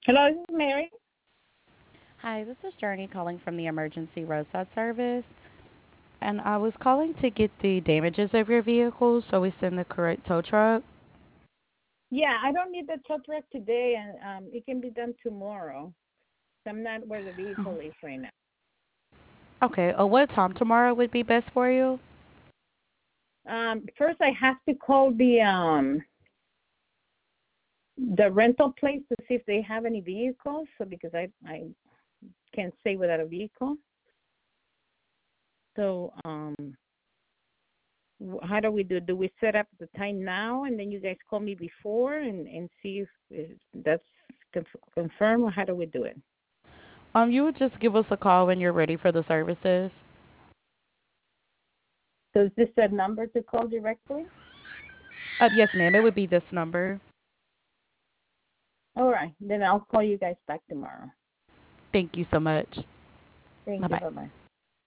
Hello, this is Mary. Hi, this is Journey calling from the emergency roadside service, and I was calling to get the damages of your vehicle so we send the correct tow truck. Yeah, I don't need the tow truck today, and it can be done tomorrow. I'm not where the vehicle is right now. Okay, what time tomorrow would be best for you? First, I have to call the rental place to see if they have any vehicles. So because I can't stay without a vehicle. So how do we do? Do we set up the time now, and then you guys call me before and see if that's confirmed, or how do we do it? You would just give us a call when you're ready for the services. So is this a number to call directly? Yes, ma'am, it would be this number. All right, then I'll call you guys back tomorrow. Thank you so much. Thank Bye you. bye. Bye bye.